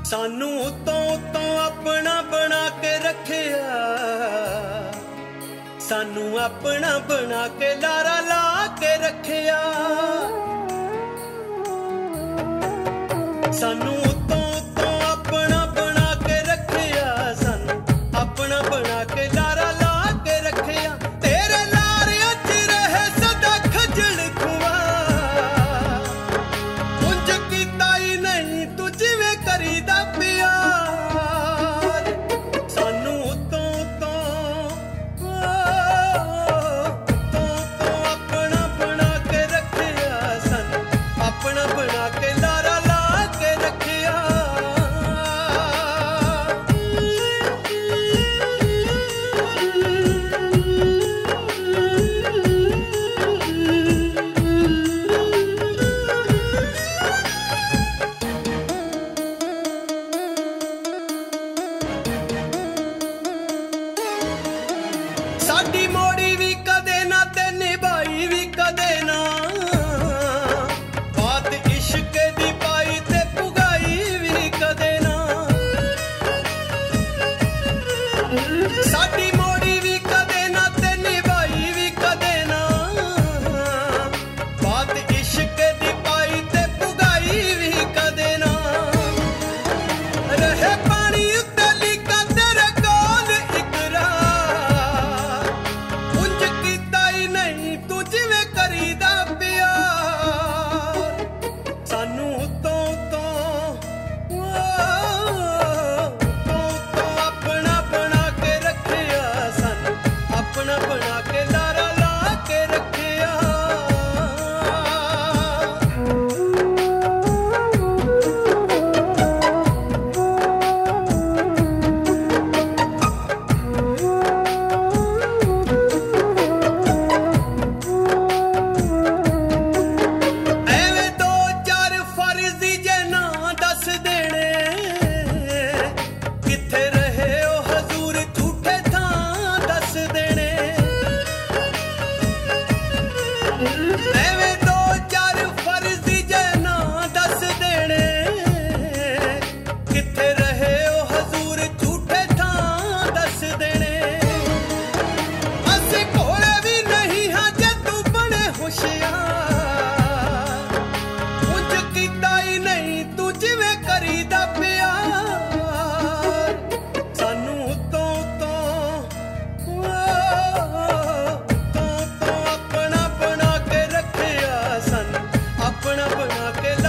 सानू उतों उतों अपना बना के रखिया, सानू अपना बना के लारा ला के रखिया। सानू उतों उतों अपना बना के रखिया, सानू अपना बना के लारा ला के रखिया। तेरे लारियां च रहे सदा खजल खुआ, उंज कीता ही नहीं तू जिवें करीदा प्यार। सानू उतों उतों अपना बना के रखिया, सानू अपना बना के लारा ला के रखिया। साडी मोड़ी भी कदे ना ते निभाई भी कदे ना, बात इश्क दी पाई ते पुगाई भी कदे ना। साडी मोड़ी भी कदे ना ते निभाई भी कदे ना, बात इश्क दी पाई ते पुगाई भी कदे ना। रहे पानी उत्ते लिखा तेरे कोल इकरार, उंज कीता ही नहीं तू जिवें करीदा प्यार। सानू उतों उतों अपना बना के रखिया, सानू अपना बना के लारा ला के रखिया। ਐਵੇਂ ਦੋ ਚਾਰ ਫਰਜ਼ੀ ਜੇ ਨਾ ਦੱਸ ਦੇਣੇ, ਕਿੱਥੇ ਰਹੇ ਉਹ ਹਜ਼ੂਰ ਝੂਠੇ ਥਾਂ ਦੱਸ ਦੇਣੇ। ਐਵੇਂ ਦੋ ਚਾਰ ਫਰਜ਼ੀ ਜੇ ਨਾ ਦੱਸ ਦੇਣੇ, ਕਿੱਥੇ ਰਹੇ ਉਹ ਹਜ਼ੂਰ ਝੂਠੇ ਥਾਂ ਦੱਸ ਦੇਣੇ। ਅਸੀਂ ਕੋਲੇ ਵੀ ਨਹੀਂ ਹਾਂ ਜੇ ਤੂੰ ਬਣੇ ਹੁਸ਼ਿਆਰ, ਉੰਜ ਕੀਤਾ ਹੀ ਨਹੀਂ ਤੂੰ ਜਿਵੇਂ ਕਰੀਦਾ ਪਿਆਰ। ਸਾਨੂੰ ਉਤੋਂ ਉਤੋਂ ਆਪਣਾ ਬਣਾ ਕੇ ਰੱਖਿਆ, ਸਾਨੂੰ ਆਪਣਾ ਬਣਾ ਕੇ